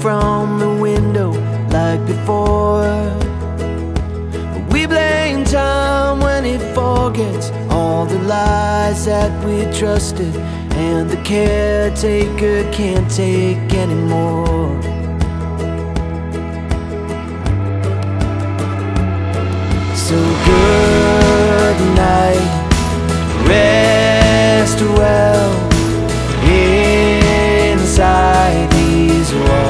from the window like before. We blame time when it forgets all the lies that we trusted, and the caretaker can't take anymore.